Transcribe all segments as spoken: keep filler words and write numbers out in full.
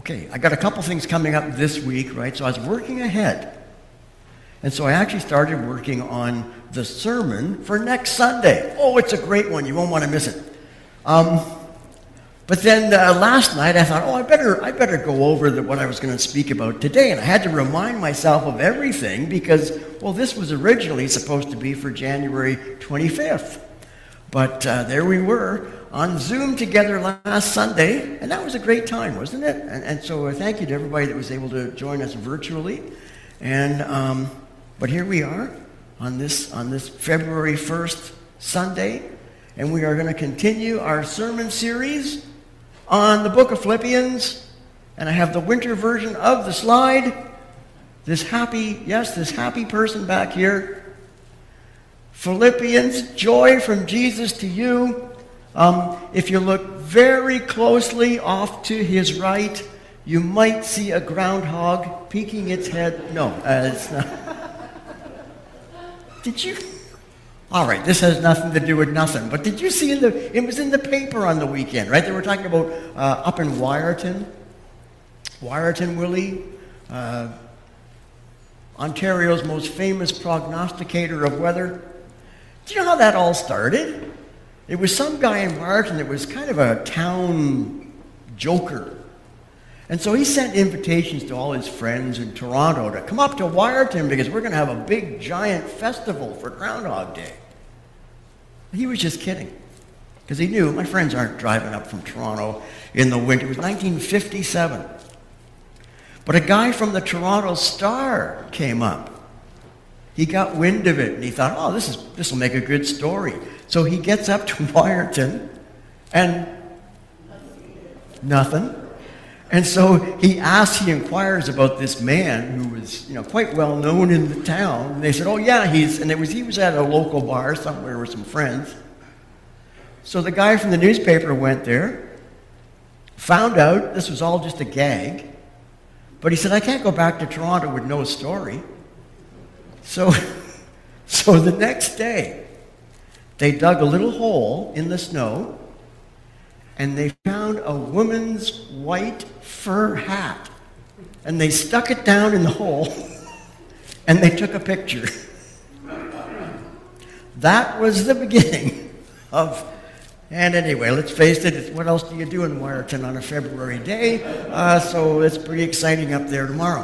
Okay, I got a couple things coming up this week, right? So I was working ahead. And so I actually started working on the sermon for next Sunday. Oh, it's a great one. You won't want to miss it. Um, but then uh, last night I thought, oh, I better I better go over the, what I was going to speak about today. And I had to remind myself of everything because, well, this was originally supposed to be for January twenty-fifth. But uh, there we were on Zoom together last Sunday, and that was a great time, wasn't it? And, and so uh, thank you to everybody that was able to join us virtually. And um, but here we are on this on this February first Sunday, and we are going to continue our sermon series on the book of Philippians. And I have the winter version of the slide. This happy, yes, this happy person back here. Philippians, joy from Jesus to you. Um, if you look very closely off to his right, you might see a groundhog peeking its head. No, uh, it's not. Did you? All right, this has nothing to do with nothing. But did you see in the? It was in the paper on the weekend, right? They were talking about uh, up in Wyerton, Wyerton, Willie, uh, Ontario's most famous prognosticator of weather. Do you know how that all started? It was some guy in Wyerton that was kind of a town joker. And so he sent invitations to all his friends in Toronto to come up to Wyerton because we're going to have a big, giant festival for Groundhog Day. He was just kidding. Because he knew my friends aren't driving up from Toronto in the winter. It was nineteen fifty-seven. But a guy from the Toronto Star came up. He got wind of it, and he thought, oh, this is this will make a good story. So he gets up to Wyerton, and nothing. And so he asks, he inquires about this man who was, you know, quite well known in the town. And they said, oh, yeah, he's, and it was he was at a local bar somewhere with some friends. So the guy from the newspaper went there, found out this was all just a gag, but he said, I can't go back to Toronto with no story. So, so the next day, they dug a little hole in the snow, and they found a woman's white fur hat. And they stuck it down in the hole, and they took a picture. That was the beginning of, and anyway, let's face it, it's, what else do you do in Wyerton on a February day? Uh, so it's pretty exciting up there tomorrow.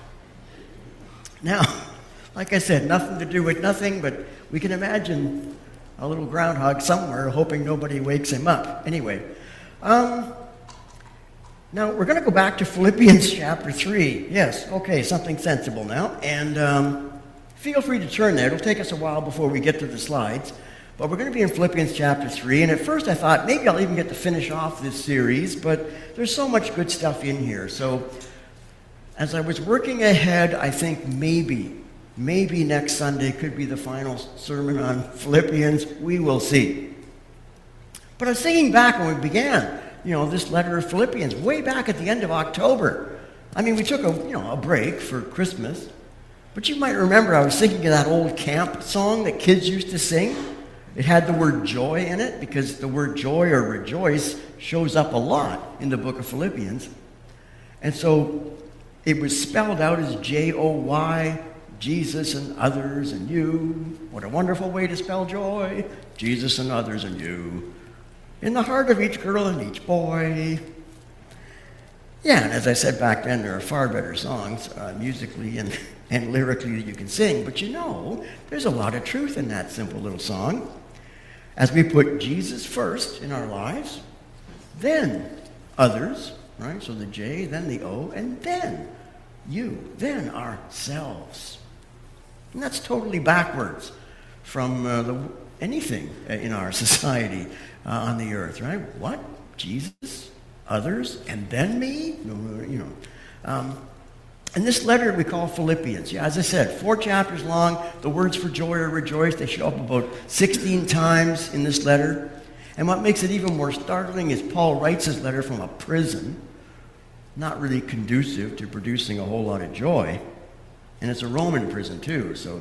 Now, like I said, nothing to do with nothing, but we can imagine a little groundhog somewhere hoping nobody wakes him up. Anyway, um, now we're going to go back to Philippians chapter three. Yes, okay, something sensible now. And um, feel free to turn there. It'll take us a while before we get to the slides. But we're going to be in Philippians chapter three. And at first I thought maybe I'll even get to finish off this series, but there's so much good stuff in here. So as I was working ahead, I think maybe Maybe next Sunday could be the final sermon on Philippians. We will see. But I was thinking back when we began, you know, this letter of Philippians, way back at the end of October. I mean, we took a, you know, a break for Christmas. But you might remember I was thinking of that old camp song that kids used to sing. It had the word joy in it because the word joy or rejoice shows up a lot in the book of Philippians. And so it was spelled out as J O Y, Jesus and others and you. What a wonderful way to spell joy. Jesus and others and you. In the heart of each girl and each boy. Yeah, and as I said back then, there are far better songs uh, musically and, and lyrically that you can sing. But you know, there's a lot of truth in that simple little song. As we put Jesus first in our lives, then others, right? So the J, then the O, and then you, then ourselves. And that's totally backwards from uh, the, anything in our society uh, on the earth, right? What? Jesus, others, and then me? No, you know. Um, and this letter we call Philippians. Yeah, as I said, four chapters long. The words for joy or rejoice, they show up about sixteen times in this letter. And what makes it even more startling is Paul writes his letter from a prison, not really conducive to producing a whole lot of joy. And it's a Roman prison too, so...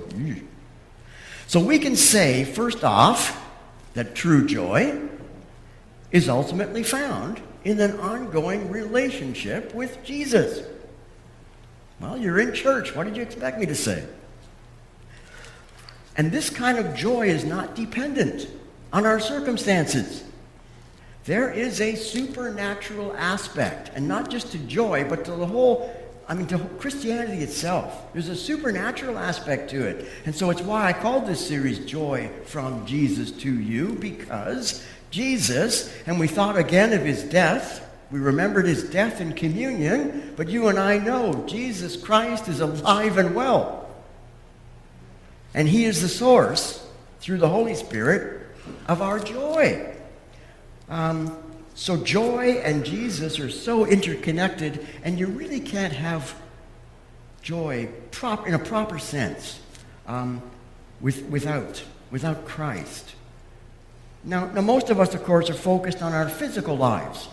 So we can say, first off, that true joy is ultimately found in an ongoing relationship with Jesus. Well, you're in church. What did you expect me to say? And this kind of joy is not dependent on our circumstances. There is a supernatural aspect, and not just to joy, but to the whole, I mean, to Christianity itself. There's a supernatural aspect to it. And so it's why I called this series Joy from Jesus to You, because Jesus, and we thought again of his death, we remembered his death in communion, but you and I know Jesus Christ is alive and well. And he is the source, through the Holy Spirit, of our joy. Um, so joy and Jesus are so interconnected, and you really can't have joy prop, in a proper sense um, with, without, without Christ. Now, now, most of us, of course, are focused on our physical lives.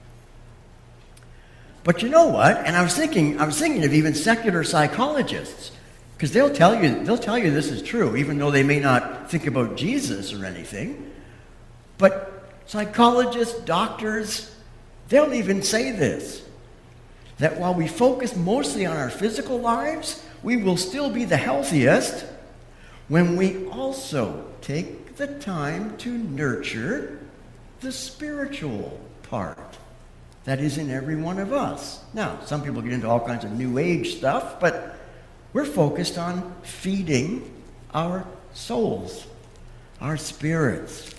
But you know what? And I was thinking, I was thinking of even secular psychologists, because they'll tell you, they'll tell you this is true, even though they may not think about Jesus or anything. But psychologists, doctors, they'll even say this, that while we focus mostly on our physical lives, we will still be the healthiest when we also take the time to nurture the spiritual part that is in every one of us. Now, some people get into all kinds of new age stuff, but we're focused on feeding our souls, our spirits.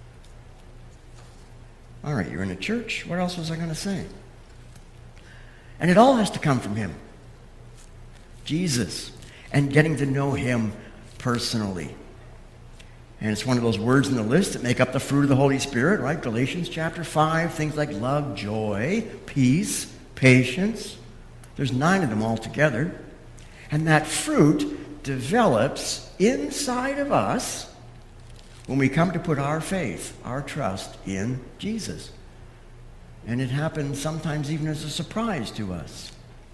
All right, you're in a church. What else was I going to say? And it all has to come from him, Jesus, and getting to know him personally. And it's one of those words in the list that make up the fruit of the Holy Spirit, right? Galatians chapter five, things like love, joy, peace, patience. There's nine of them altogether. And that fruit develops inside of us when we come to put our faith, our trust in Jesus. And it happens sometimes even as a surprise to us.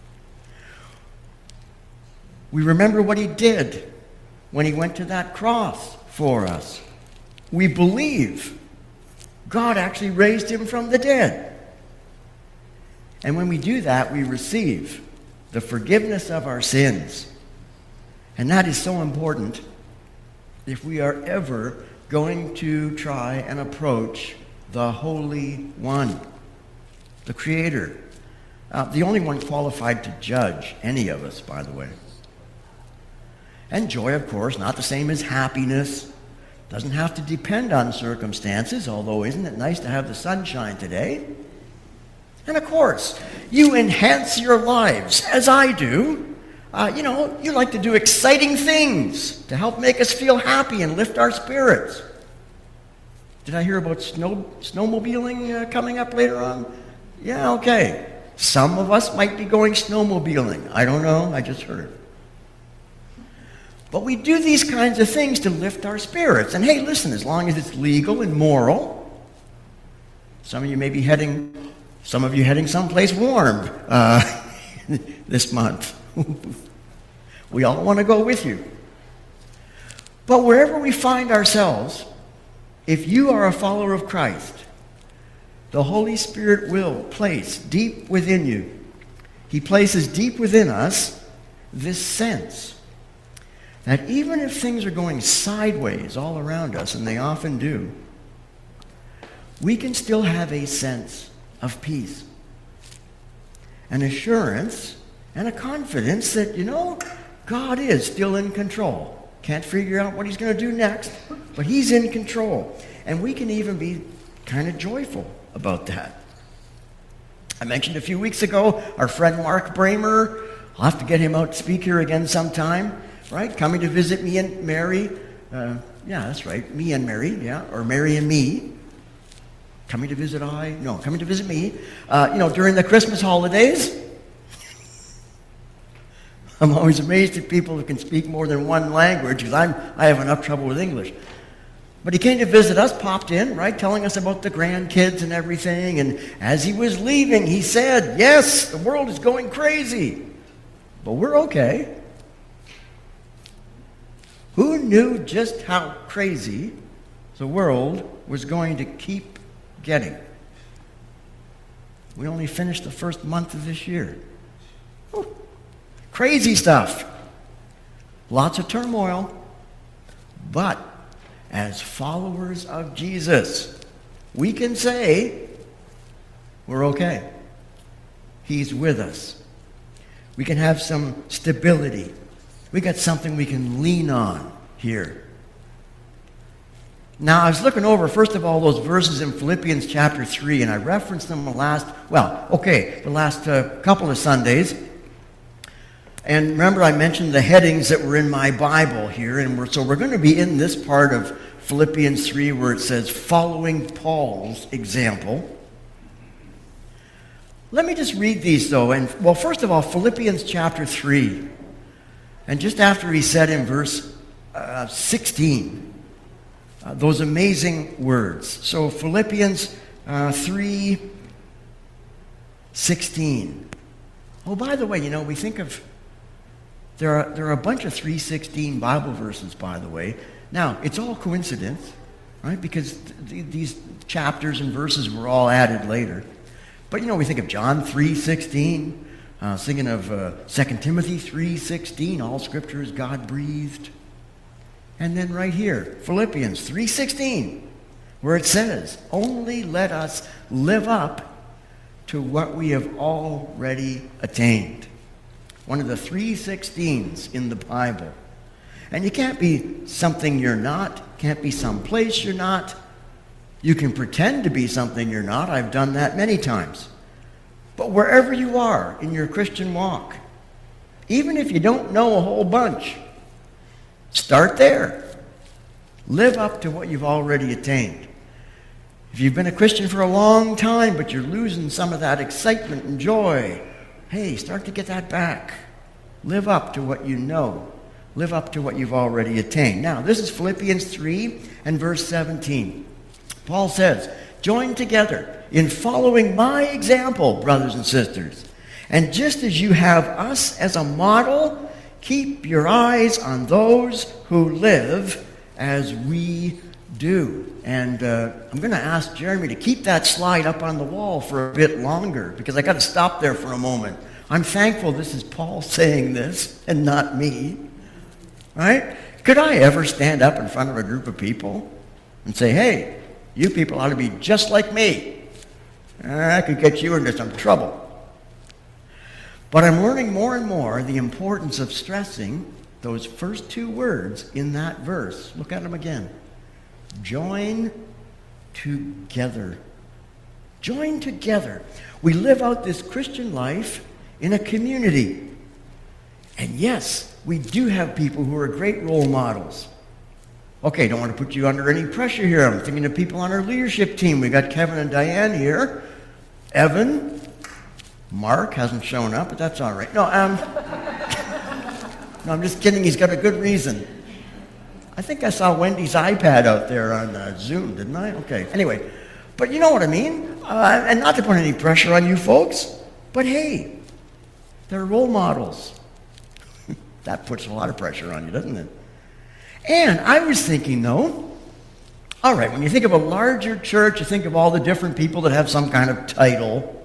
We remember what he did when he went to that cross for us. We believe God actually raised him from the dead. And when we do that, we receive the forgiveness of our sins. And that is so important if we are ever going to try and approach the Holy One, the Creator, uh, the only one qualified to judge any of us, by the way. And joy, of course, not the same as happiness. Doesn't have to depend on circumstances, although isn't it nice to have the sunshine today? And of course, you enhance your lives, as I do. Uh, you know, you like to do exciting things to help make us feel happy and lift our spirits. Did I hear about snow snowmobiling uh, coming up later on? Yeah, okay. Some of us might be going snowmobiling. I don't know, I just heard. But we do these kinds of things to lift our spirits. And hey, listen, as long as it's legal and moral, some of you may be heading, some of you heading someplace warm uh, this month. We all want to go with you. But wherever we find ourselves, if you are a follower of Christ, the Holy Spirit will place deep within you, he places deep within us this sense that even if things are going sideways all around us, and they often do, we can still have a sense of peace, an assurance, and a confidence that, you know, God is still in control. Can't figure out what he's going to do next, but he's in control. And we can even be kind of joyful about that. I mentioned a few weeks ago our friend Mark Bramer. I'll have to get him out to speak here again sometime. Right, coming to visit me and Mary. Uh, yeah, that's right, me and Mary, yeah, or Mary and me. Coming to visit I, no, coming to visit me. Uh, you know, during the Christmas holidays. I'm always amazed at people who can speak more than one language, because I'm I have enough trouble with English. But he came to visit us, popped in, right, telling us about the grandkids and everything. And as he was leaving, he said, "Yes, the world is going crazy, but we're okay." Who knew just how crazy the world was going to keep getting? We only finished the first month of this year. Whew. Crazy stuff. Lots of turmoil. But as followers of Jesus, we can say we're okay. He's with us. We can have some stability. We got something we can lean on here. Now, I was looking over, first of all, those verses in Philippians chapter three, and I referenced them the last, well, okay, the last uh, couple of Sundays. And remember, I mentioned the headings that were in my Bible here, and we're, so we're going to be in this part of Philippians three where it says, following Paul's example. Let me just read these, though. And well, first of all, Philippians chapter three. And just after he said in verse uh, sixteen, uh, those amazing words. So Philippians uh, three sixteen. Oh, by the way, you know, we think of, there are, there are a bunch of three sixteen Bible verses, by the way. Now, it's all coincidence, right? Because th- th- these chapters and verses were all added later. But, you know, we think of John three sixteen, uh, thinking of uh, Second Timothy three sixteen, all Scripture is God-breathed. And then right here, Philippians three sixteen, where it says, only let us live up to what we have already attained. One of the three sixteens in the Bible. And you can't be something you're not, can't be someplace you're not. You can pretend to be something you're not. I've done that many times. But wherever you are in your Christian walk, even if you don't know a whole bunch, start there. Live up to what you've already attained. If you've been a Christian for a long time, but you're losing some of that excitement and joy, hey, start to get that back. Live up to what you know. Live up to what you've already attained. Now, this is Philippians three and verse seventeen. Paul says, join together in following my example, brothers and sisters. And just as you have us as a model, keep your eyes on those who live as we do. And uh, I'm going to ask Jeremy to keep that slide up on the wall for a bit longer, because I got to stop there for a moment. I'm thankful this is Paul saying this and not me. Right? Could I ever stand up in front of a group of people and say, hey, you people ought to be just like me? I could get you into some trouble. But I'm learning more and more the importance of stressing those first two words in that verse. Look at them again. Join together. Join together. We live out this Christian life in a community. And yes, we do have people who are great role models. Okay, don't want to put you under any pressure here. I'm thinking of people on our leadership team. We got Kevin and Diane here. Evan. Mark hasn't shown up, but that's all right. No, um, no, I'm just kidding. He's got a good reason. I think I saw Wendy's iPad out there on uh, Zoom, didn't I? Okay. Anyway, but you know what I mean. Uh, and not to put any pressure on you folks, but hey, they're role models. That puts a lot of pressure on you, doesn't it? And I was thinking, though, all right, when you think of a larger church, you think of all the different people that have some kind of title.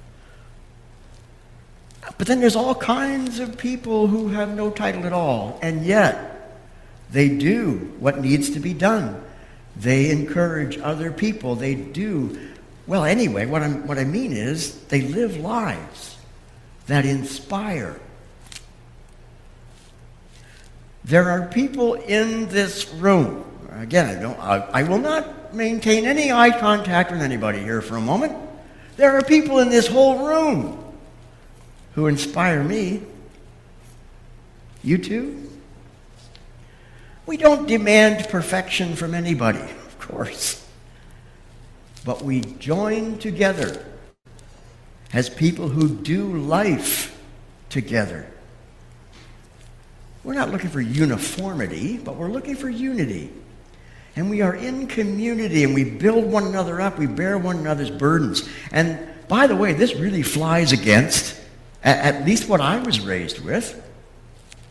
But then there's all kinds of people who have no title at all, and yet they do what needs to be done. They encourage other people. They do, well, anyway, what, I'm, what I mean is they live lives that inspire. There are people in this room. Again, I, don't, I, I will not maintain any eye contact with anybody here for a moment. There are people in this whole room who inspire me. You too? We don't demand perfection from anybody, of course. But we join together as people who do life together. We're not looking for uniformity, but we're looking for unity. And we are in community, and we build one another up. We bear one another's burdens. And by the way, this really flies against at least what I was raised with.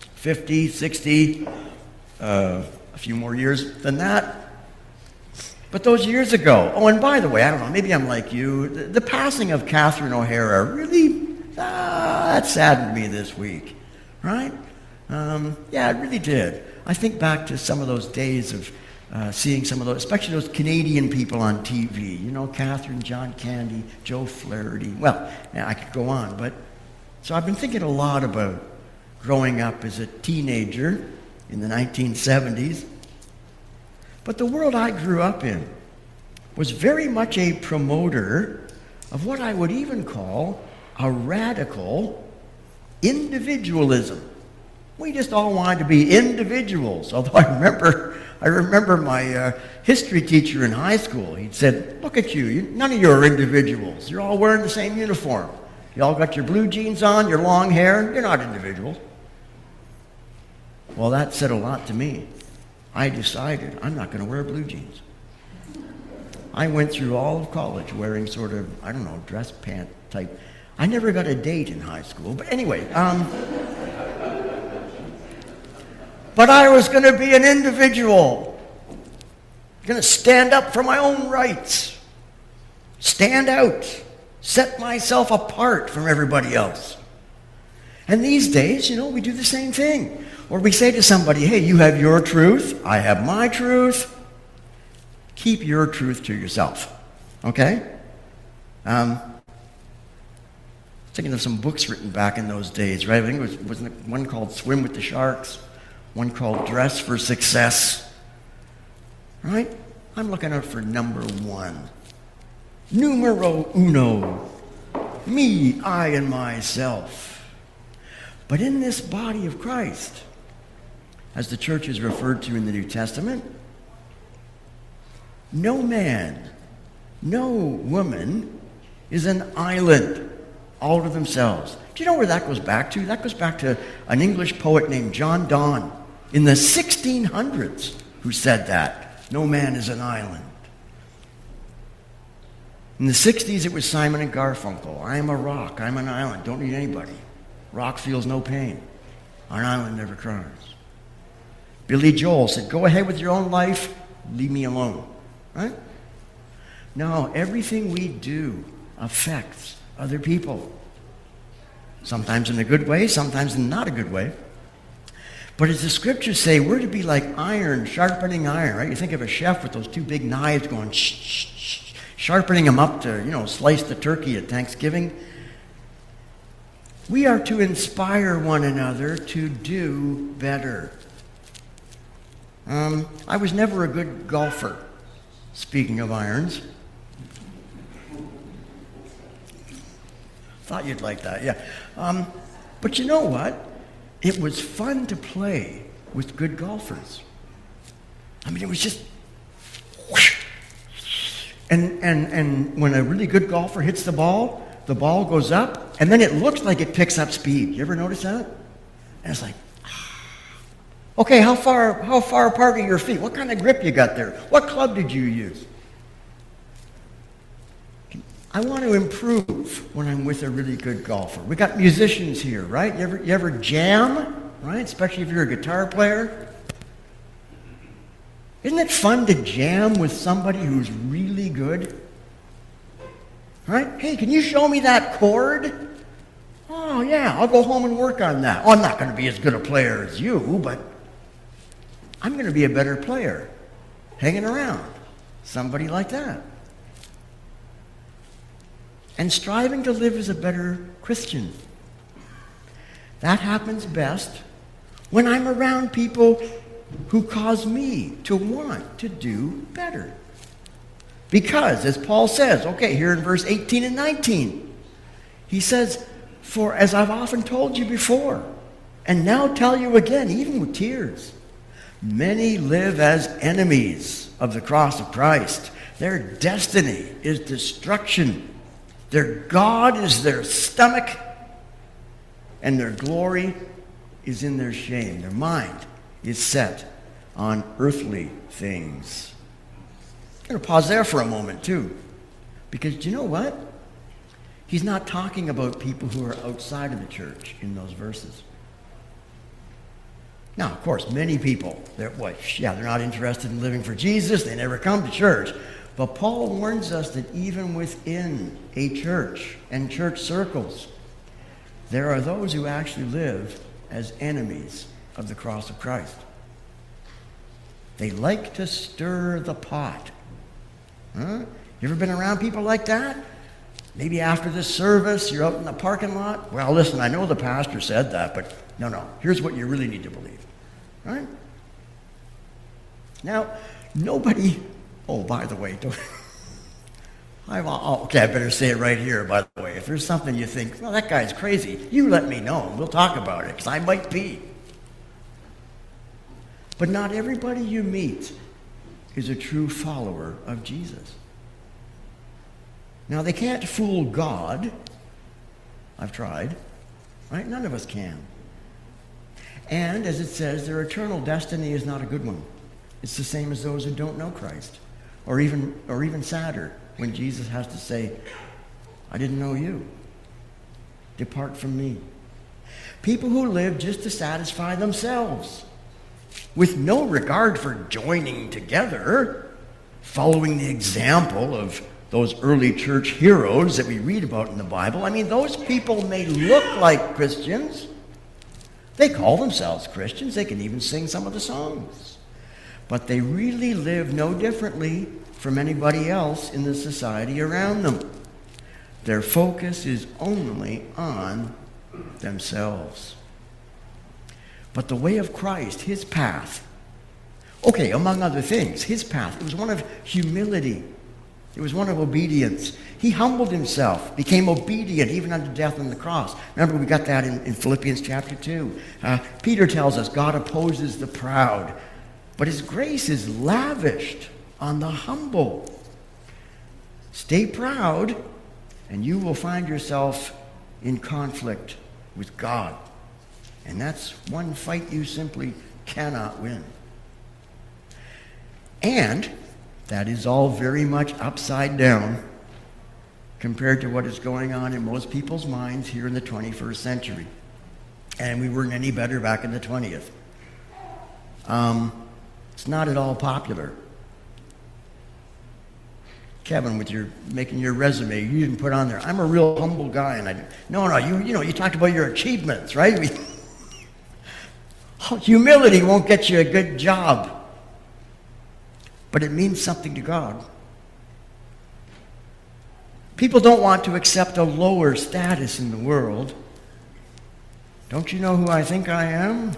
fifty, sixty, uh, a few more years than that. But those years ago, oh, and by the way, I don't know, maybe I'm like you, the, the passing of Catherine O'Hara really, ah, that saddened me this week, right? Um, yeah, it really did. I think back to some of those days of uh, seeing some of those, especially those Canadian people on T V, you know, Catherine, John Candy, Joe Flaherty. Well, yeah, I could go on, but so I've been thinking a lot about growing up as a teenager in the nineteen seventies. But the world I grew up in was very much a promoter of what I would even call a radical individualism. We just all wanted to be individuals. Although I remember, I remember my uh, history teacher in high school. He'd said, "Look at you, you, none of you are individuals. You're all wearing the same uniform. You all got your blue jeans on, your long hair. You're not individuals." Well, that said a lot to me. I decided I'm not going to wear blue jeans. I went through all of college wearing sort of, I don't know, dress pant type. I never got a date in high school, but anyway. Um, but I was going to be an individual. Going to stand up for my own rights. Stand out. Set myself apart from everybody else. And these days, you know, we do the same thing. Or we say to somebody, hey, you have your truth, I have my truth. Keep your truth to yourself. Okay? Um, thinking of some books written back in those days, right? I think it was wasn't it one called Swim with the Sharks, one called Dress for Success. Right? I'm looking out for number one. Numero uno. Me, I, and myself. But in this body of Christ, as the church is referred to in the New Testament, no man, no woman is an island all to themselves. Do you know where that goes back to? That goes back to an English poet named John Donne in the sixteen hundreds who said that. No man is an island. In the sixties, it was Simon and Garfunkel. I am a rock. I'm an island. Don't need anybody. Rock feels no pain. An island never cries. Billy Joel said, go ahead with your own life. Leave me alone. Right? No, everything we do affects other people. Sometimes in a good way, sometimes in not a good way. But as the scriptures say, we're to be like iron sharpening iron, right? You think of a chef with those two big knives going shh, shh, shh, sharpening them up to, you know, slice the turkey at Thanksgiving. We are to inspire one another to do better. Um, I was never a good golfer, speaking of irons. Thought you'd like that, yeah. Um, but you know what? It was fun to play with good golfers. I mean, it was just... whoosh. And, and, and when a really good golfer hits the ball, the ball goes up, and then it looks like it picks up speed. You ever notice that? And it's like, okay, how far, how far apart are your feet? What kind of grip you got there? What club did you use? I want to improve when I'm with a really good golfer. We got musicians here, right? You ever, you ever jam, right? Especially if you're a guitar player. Isn't it fun to jam with somebody who's really good? Right? Hey, can you show me that chord? Oh, yeah, I'll go home and work on that. Oh, I'm not going to be as good a player as you, but I'm going to be a better player hanging around somebody like that. And striving to live as a better Christian. That happens best when I'm around people who cause me to want to do better. Because, as Paul says, okay, here in verse eighteen and nineteen, he says, for as I've often told you before, and now tell you again, even with tears, many live as enemies of the cross of Christ. Their destiny is destruction. Their God is their stomach, and their glory is in their shame. Their mind is set on earthly things. I'm going to pause there for a moment, too. Because do you know what? He's not talking about people who are outside of the church in those verses. Now, of course, many people, they're, well, yeah, they're not interested in living for Jesus. They never come to church. But Paul warns us that even within a church and church circles, there are those who actually live as enemies of the cross of Christ. They like to stir the pot. Huh? You ever been around people like that? Maybe after this service, you're out in the parking lot. Well, listen, I know the pastor said that, but no, no. Here's what you really need to believe. Right? Now, nobody... Oh, by the way, don't... I, oh, okay, I better say it right here, by the way. If there's something you think, well, that guy's crazy, you let me know. We'll talk about it, because I might be. But not everybody you meet is a true follower of Jesus. Now, they can't fool God. I've tried. Right? None of us can. And, as it says, their eternal destiny is not a good one. It's the same as those who don't know Christ. Or even, or even sadder, when Jesus has to say, I didn't know you. Depart from me. People who live just to satisfy themselves, with no regard for joining together, following the example of those early church heroes that we read about in the Bible. I mean, those people may look like Christians. They call themselves Christians. They can even sing some of the songs. But they really live no differently from anybody else in the society around them. Their focus is only on themselves. But the way of Christ, his path, okay, among other things, his path, it was one of humility. It was one of obedience. He humbled himself, became obedient even unto death on the cross. Remember, we got that in, in Philippians chapter two. Uh, Peter tells us God opposes the proud, but his grace is lavished on the humble. Stay proud, and you will find yourself in conflict with God. And that's one fight you simply cannot win. And that is all very much upside down compared to what is going on in most people's minds here in the twenty-first century. And we weren't any better back in the twentieth. Um, it's not at all popular. Kevin, with your making your resume, you didn't put on there, I'm a real humble guy. And I, no, no, you, you know, you talked about your achievements, right? We, humility won't get you a good job. But it means something to God. People don't want to accept a lower status in the world. Don't you know who I think I am?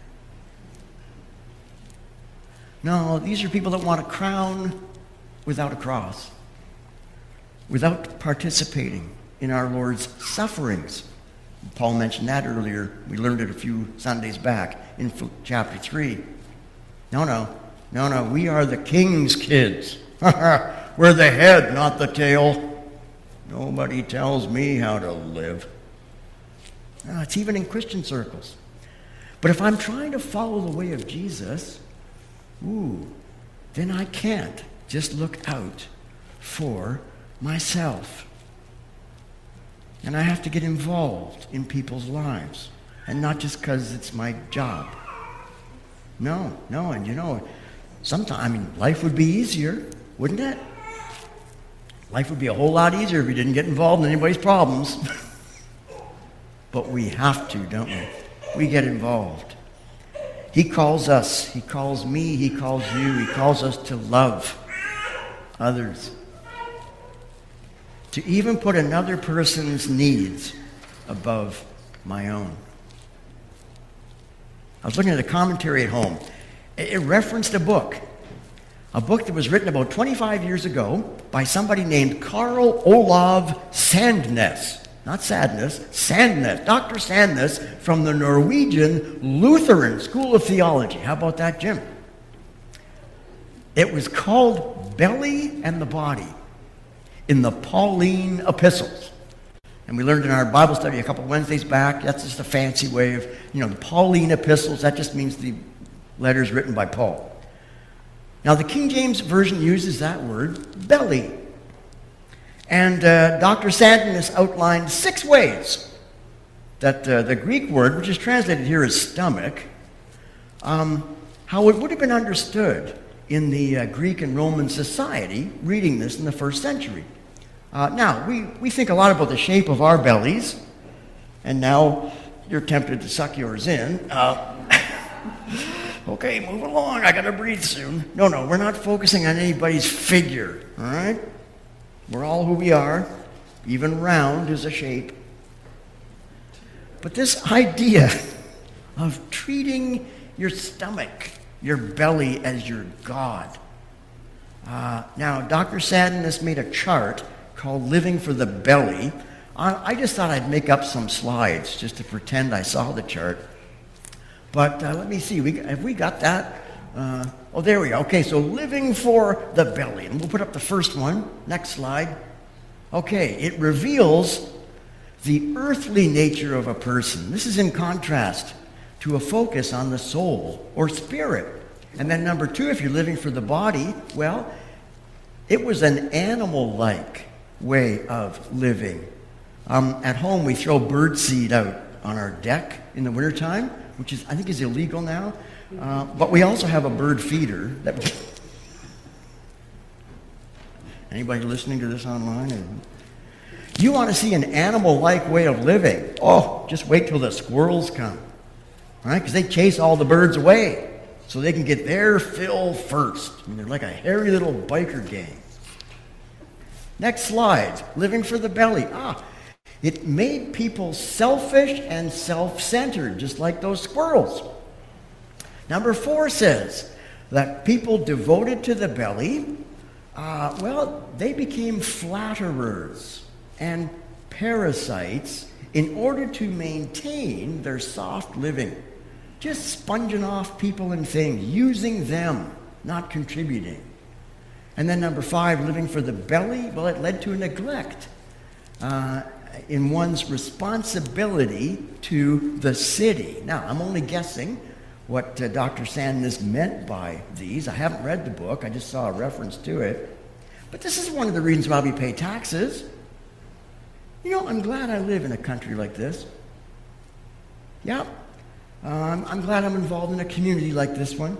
No, these are people that want a crown without a cross, without participating in our Lord's sufferings. Paul mentioned that earlier. We learned it a few Sundays back in chapter three. No, no. No, no, we are the king's kids. We're the head, not the tail. Nobody tells me how to live. No, it's even in Christian circles. But if I'm trying to follow the way of Jesus, ooh, then I can't just look out for myself. And I have to get involved in people's lives. And not just because it's my job. No, no, and you know, sometimes, I mean, life would be easier, wouldn't it? Life would be a whole lot easier if we didn't get involved in anybody's problems. But we have to, don't we? We get involved. He calls us, he calls me, he calls you, he calls us to love others. To even put another person's needs above my own. I was looking at a commentary at home. It referenced a book, a book that was written about twenty-five years ago by somebody named Karl Olav Sandnes. Not Sadness, Sandnes. Doctor Sandnes from the Norwegian Lutheran School of Theology. How about that, Jim? It was called Belly and the Body in the Pauline Epistles. And we learned in our Bible study a couple Wednesdays back, that's just a fancy way of, you know, the Pauline Epistles, that just means the letters written by Paul. Now, the King James Version uses that word, belly. And uh, Doctor Sandnes outlined six ways that uh, the Greek word, which is translated here as stomach, um, how it would have been understood in the uh, Greek and Roman society reading this in the first century. Uh, now, we, we think a lot about the shape of our bellies, and now you're tempted to suck yours in. Uh, okay, move along, I gotta breathe soon. No, no, we're not focusing on anybody's figure, all right? We're all who we are. Even round is a shape. But this idea of treating your stomach, your belly, as your God. Uh, now, Doctor Sadden has made a chart called Living for the Belly. I, I just thought I'd make up some slides just to pretend I saw the chart. But uh, let me see, we, have we got that? Uh, oh, there we go. Okay, so living for the belly. And we'll put up the first one. Next slide. Okay, it reveals the earthly nature of a person. This is in contrast to a focus on the soul or spirit. And then number two, if you're living for the body, well, it was an animal-like way of living. Um, at home, we throw birdseed out on our deck in the wintertime, which is, I think, is illegal now. Uh, but we also have a bird feeder. That Anybody listening to this online? You want to see an animal-like way of living? Oh, just wait till the squirrels come, right? Because they chase all the birds away so they can get their fill first. I mean, they're like a hairy little biker gang. Next slide, living for the belly. Ah, it made people selfish and self-centered, just like those squirrels. Number four says that people devoted to the belly, uh, well, they became flatterers and parasites in order to maintain their soft living, just sponging off people and things, using them, not contributing. And then number five, living for the belly, well, it led to a neglect uh, in one's responsibility to the city. Now, I'm only guessing what uh, Doctor Sandnes meant by these. I haven't read the book, I just saw a reference to it. But this is one of the reasons why we pay taxes. You know, I'm glad I live in a country like this. Yeah, um, I'm glad I'm involved in a community like this one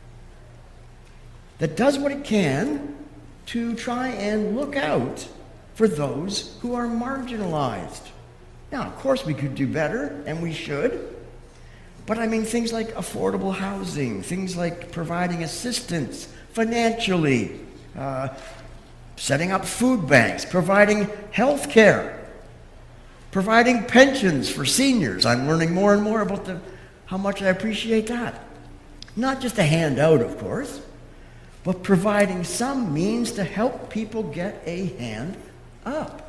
that does what it can to try and look out for those who are marginalized. Now, of course, we could do better, and we should. But I mean things like affordable housing, things like providing assistance financially, uh, setting up food banks, providing health care, providing pensions for seniors. I'm learning more and more about the, how much I appreciate that. Not just a handout, of course, but providing some means to help people get a hand up.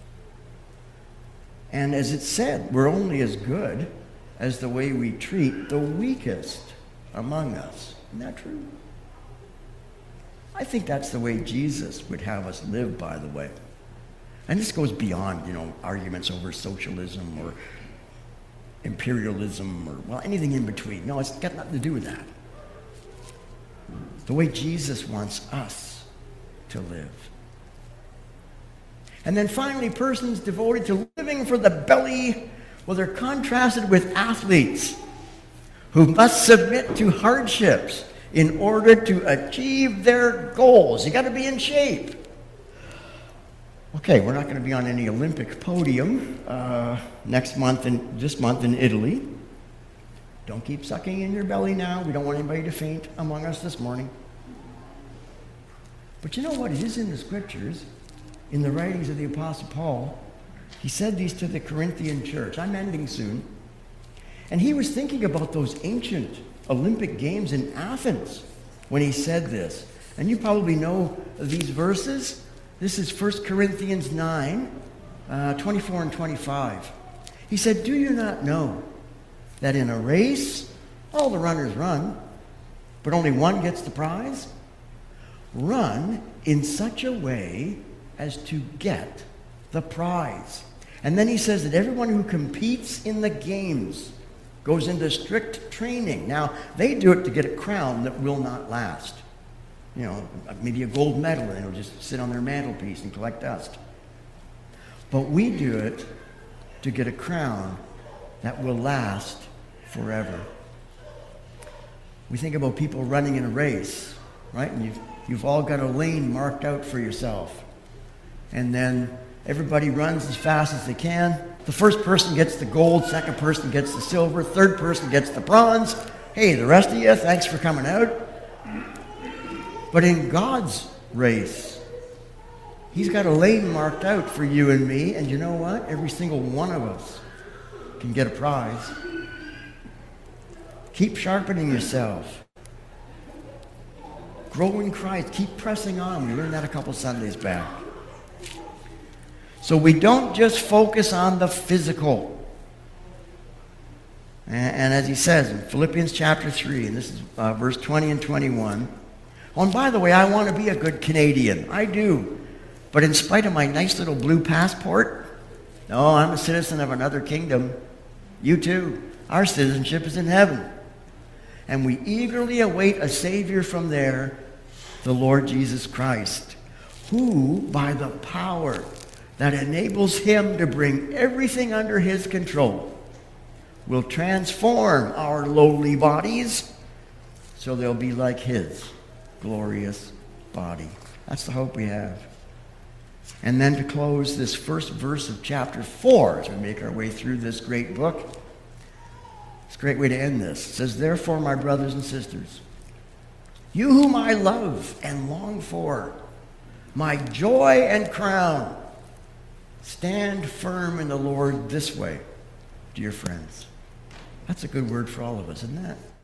And as it said, we're only as good as the way we treat the weakest among us. Isn't that true? I think that's the way Jesus would have us live, by the way. And this goes beyond, you know, arguments over socialism or imperialism or, well, anything in between. No, it's got nothing to do with that. The way Jesus wants us to live. And then finally, persons devoted to living for the belly, well, they're contrasted with athletes who must submit to hardships in order to achieve their goals. You got to be in shape. Okay, we're not going to be on any Olympic podium uh, next month and this month in Italy. Don't keep sucking in your belly now. We don't want anybody to faint among us this morning. But you know what? It is in the scriptures, in the writings of the Apostle Paul. He said these to the Corinthian church. I'm ending soon. And he was thinking about those ancient Olympic Games in Athens when he said this. And you probably know these verses. This is First Corinthians nine, uh, twenty-four and twenty-five. He said, "Do you not know that in a race all the runners run, but only one gets the prize? Run in such a way as to get the prize." And then he says that everyone who competes in the games goes into strict training. Now, they do it to get a crown that will not last. You know, maybe a gold medal, and it'll just sit on their mantelpiece and collect dust. But we do it to get a crown that will last forever. We think about people running in a race, right? And you've, you've all got a lane marked out for yourself. And then everybody runs as fast as they can. The first person gets the gold, second person gets the silver, third person gets the bronze. Hey, the rest of you, thanks for coming out. But in God's race, He's got a lane marked out for you and me, and you know what? Every single one of us can get a prize. Keep sharpening yourself. Grow in Christ. Keep pressing on. We learned that a couple Sundays back. So we don't just focus on the physical. And, and as he says in Philippians chapter three, and this is uh, verse twenty and twenty-one. Oh, and by the way, I want to be a good Canadian. I do. But in spite of my nice little blue passport, no, I'm a citizen of another kingdom. You too. Our citizenship is in heaven. And we eagerly await a Savior from there, the Lord Jesus Christ, who, by the power that enables Him to bring everything under His control, will transform our lowly bodies so they'll be like His glorious body. That's the hope we have. And then to close this first verse of chapter four, as we make our way through this great book, it's a great way to end this. It says, therefore, my brothers and sisters, you whom I love and long for, my joy and crown, stand firm in the Lord this way, dear friends. That's a good word for all of us, isn't that?